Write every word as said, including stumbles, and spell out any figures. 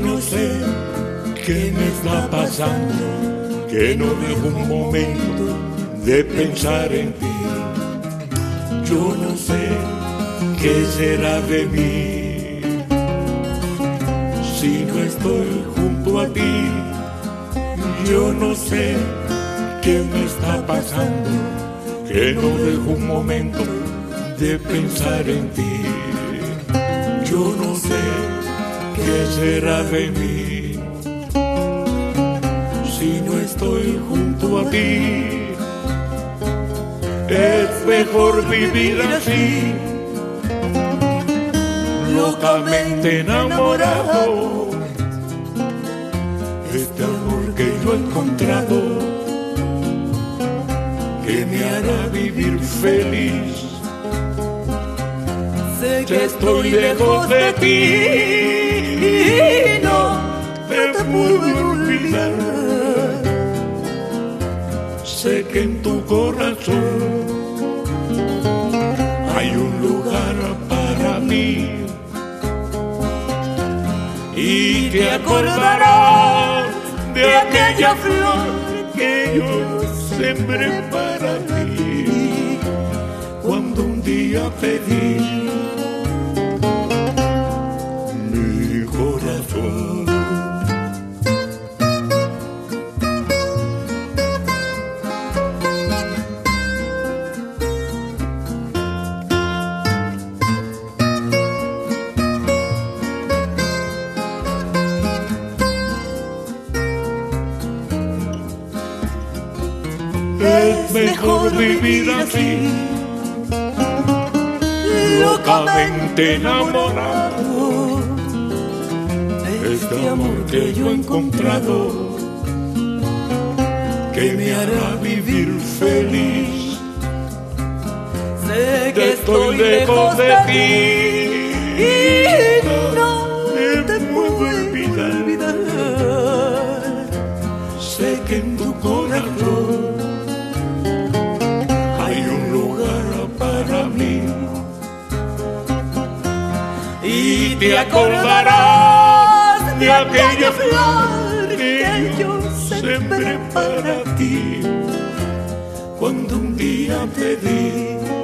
no sé qué me está pasando, que no dejo un momento de pensar en ti. Yo no sé qué será de mí si no estoy junto a ti. Yo no sé qué me está pasando, que no dejo un momento de pensar en ti. Yo no sé qué será de mí si no estoy junto a ti. Es mejor vivir así, locamente enamorado. Este amor que yo he encontrado, que me hará vivir feliz. Sé que estoy lejos de ti y no te puedo olvidar. Sé que en tu corazón hay un lugar para mí y te acordarás de aquella flor que yo sembré para ti cuando un día pedí mi corazón. Es mejor vivir así, locamente enamorado. Este amor que yo he encontrado, que me hará vivir feliz. Sé que estoy lejos de ti y no te puedo olvidar. Sé que en tu corazón y te acordarás de aquella flor que yo sembré para ti cuando un día te di